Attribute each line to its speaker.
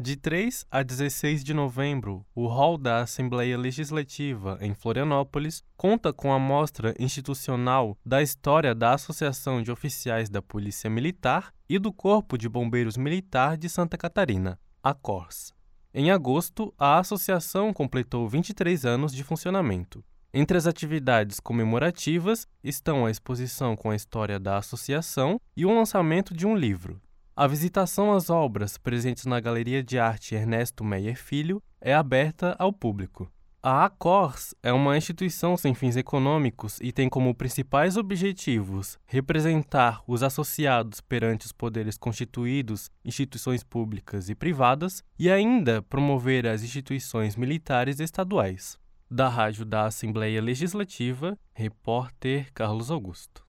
Speaker 1: De 3 a 16 de novembro, o Hall da Assembleia Legislativa, em Florianópolis, conta com a mostra institucional da história da Associação de Oficiais da Polícia Militar e do Corpo de Bombeiros Militar de Santa Catarina, a CORS. Em agosto, a associação completou 23 anos de funcionamento. Entre as atividades comemorativas estão a exposição com a história da associação e o lançamento de um livro. A visitação às obras presentes na Galeria de Arte Ernesto Meyer Filho é aberta ao público. A ACORS é uma instituição sem fins econômicos e tem como principais objetivos representar os associados perante os poderes constituídos, instituições públicas e privadas, e ainda promover as instituições militares estaduais. Da Rádio da Assembleia Legislativa, repórter Carlos Augusto.